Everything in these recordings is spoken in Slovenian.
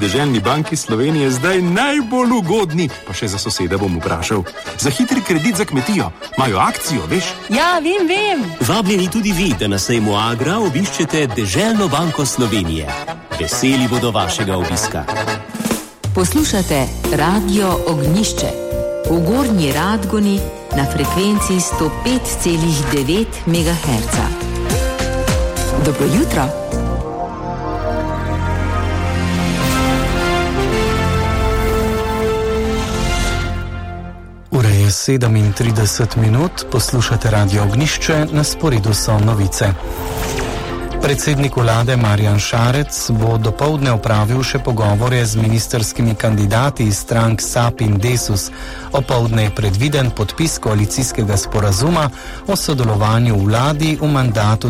Deželni banki Slovenije zdaj najbolj ugodni, pa še za sosede bom vprašal. Za hitri kredit za kmetijo. Imajo akcijo, veš? Ja, vem. Vabljeni tudi vi, da na sejmu Agra obiščete Deželno banko Slovenije. Veseli bodo vašega obiska. Poslušate Radio Ognjišče v Gornji Radgoni na frekvenci 105,9 MHz. Dobro jutro. Ura je 37 minut, poslušate Radio Ognjišče, na sporedu so novice. Predsednik vlade Marjan Šarec bo dopoldne opravil še pogovore z ministerskimi kandidati iz strank SAP in Desus. Opoldne je predviden podpis koalicijskega sporazuma o sodelovanju v vladi v mandatu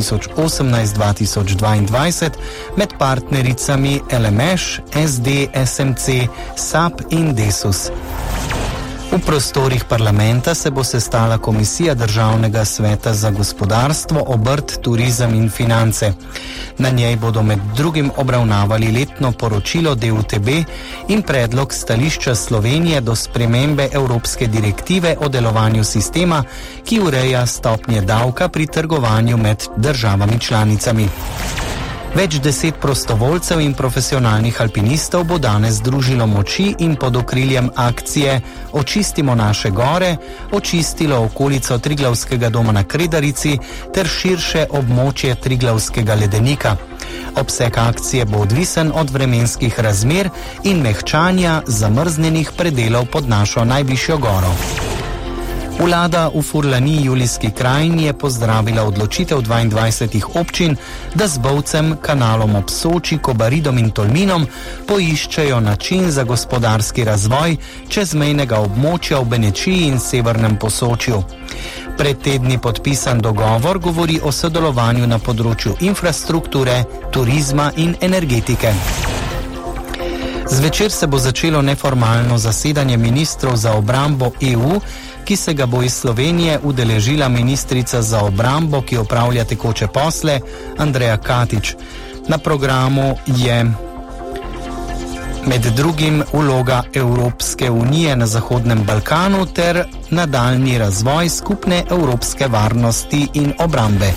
2018-2022 med partnericami LMŠ, SD, SMC, SAP in Desus. V prostorih parlamenta se bo sestala Komisija Državnega sveta za gospodarstvo, obrt, turizem in finance. Na njej bodo med drugim obravnavali letno poročilo DUTB in predlog stališča Slovenije do spremembe Evropske direktive o delovanju sistema, ki ureja stopnje davka pri trgovanju med državami članicami. Več 10 prostovoljcev in profesionalnih alpinistov bo danes združilo moči in pod okriljem akcije Očistimo naše gore, očistilo okolico Triglavskega doma na Kredarici ter širše območje Triglavskega ledenika. Obseg akcije bo odvisen od vremenskih razmer in mehčanja zamrznjenih predelov pod našo najvišjo goro. Vlada v Furlani, Julijski krajini, je pozdravila odločitev 22 občin, da z Bovcem, kanalom ob Soči, Kobaridom in Tolminom poiščejo način za gospodarski razvoj čezmejnega območja v Benečiji in Severnem Posočju. Pred tedni podpisan dogovor govori o sodelovanju na področju infrastrukture, turizma in energetike. Zvečer se bo začelo neformalno zasedanje ministrov za obrambo EU, ki se ga bo iz Slovenije udeležila ministrica za obrambo, ki opravlja tekoče posle, Andreja Katič. Na programu je med drugim vloga Evropske unije na Zahodnem Balkanu ter nadaljnji razvoj skupne evropske varnosti in obrambe.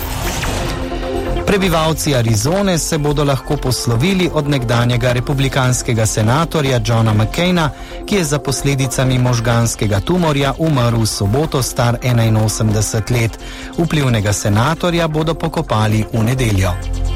Prebivalci Arizone se bodo lahko poslovili od nekdanjega republikanskega senatorja Johna McCaina, ki je za posledicami možganskega tumorja umrl v soboto star 81 let. Vplivnega senatorja bodo pokopali v nedeljo.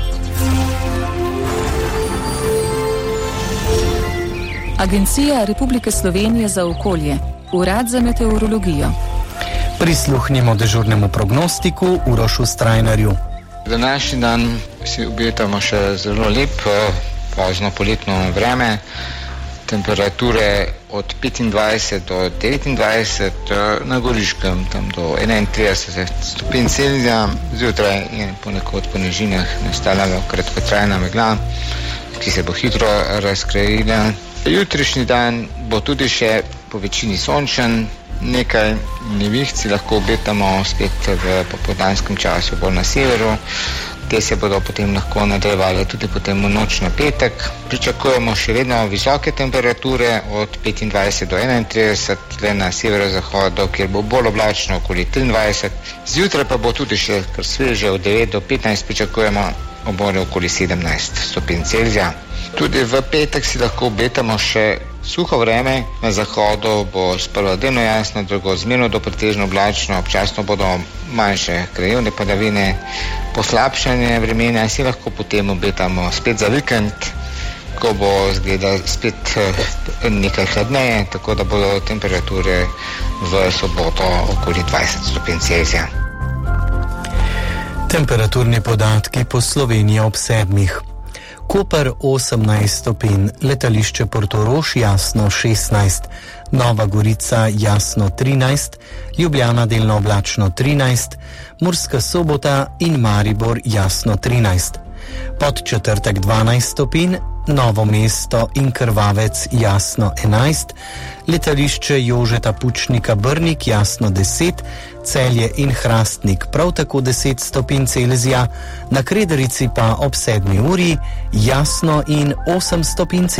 Agencija Republike Slovenije za okolje, Urad za meteorologijo. Prisluhnimo dežurnemu prognostiku Urošu Strajnarju. Današnji dan si obetamo še zelo lep, pozno poletno vreme, temperature od 25 do 29, na Goriškem tam do 31 stopinj Celzija, zjutraj in ponekod po nižinah nastala kratkotrajna megla, ki se bo hitro razkrajila. Jutrišnji dan bo tudi še po večini sončen, nekaj nevihti lahko obetamo spet v popoldanskem času bolj na severu. Te se bodo potem lahko nadaljevale tudi potem v noč na petek. Pričakujemo še vedno visoke temperature od 25 do 31, tle na severozahodu, kjer bo bolj oblačno okoli 23. Zjutraj pa bo tudi še kar sveže, od 9 do 15 pričakujemo obore okoli 17 stopinj Celzija. Tudi v petek si lahko obetamo še suho vreme, na zahodu bo sprva delno jasno, drugo zmerno do pretežno oblačno, občasno bodo manjše krajevne padavine, poslabšanje vremena si lahko potem obetamo spet za vikend, ko bo zgleda spet nekaj hladneje, tako da bodo temperature v soboto okoli 20 stopinj Celzija. Temperaturni podatki po Sloveniji ob 7. Koper 18 stopinj, letališče Portorož jasno 16, Nova Gorica jasno 13, Ljubljana delno oblačno 13, Murska Sobota in Maribor jasno 13. Podčetrtek 12 stopinj, Novo mesto in Krvavec jasno 11, letališče Jožeta Pučnika Brnik jasno 10, Celje in Hrastnik prav tako 10 stopinj Celzija, na Kredarici pa ob 7 uri jasno in 8 stopinj Celzija.